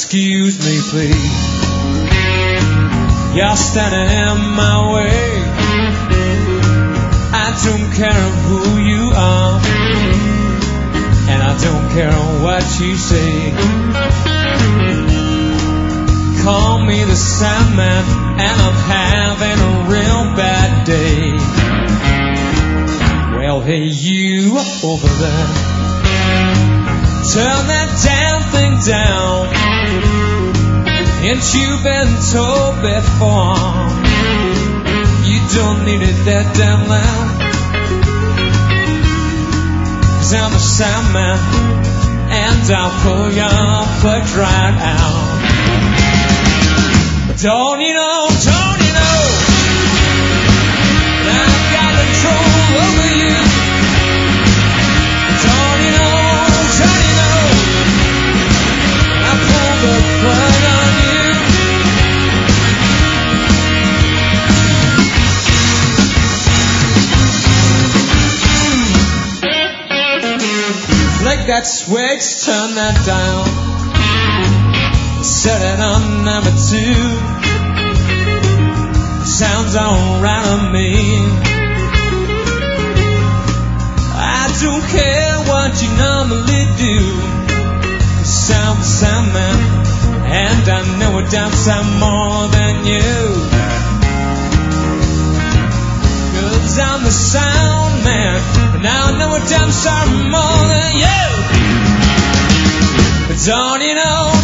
excuse me, please. You're standing in my way. I don't care who you are, and I don't care what you say. Call me the Sandman, and I'm having a real bad day. Well, hey, you over there, turn that damn thing down. Ain't you been told before? You don't need it that damn loud. 'Cause I'm the Sandman, and I'll pull your plugs right out. But don't you know that I've got control over you? Don't you know I pull the plug on you? Flick that switch, turn that dial, set it on number 2. Sounds alright to me. I don't care what you normally do. I'm the Sandman, and I know a damn sight more than you. 'Cause I'm the sound man, and I know a damn sight more than you. But don't you know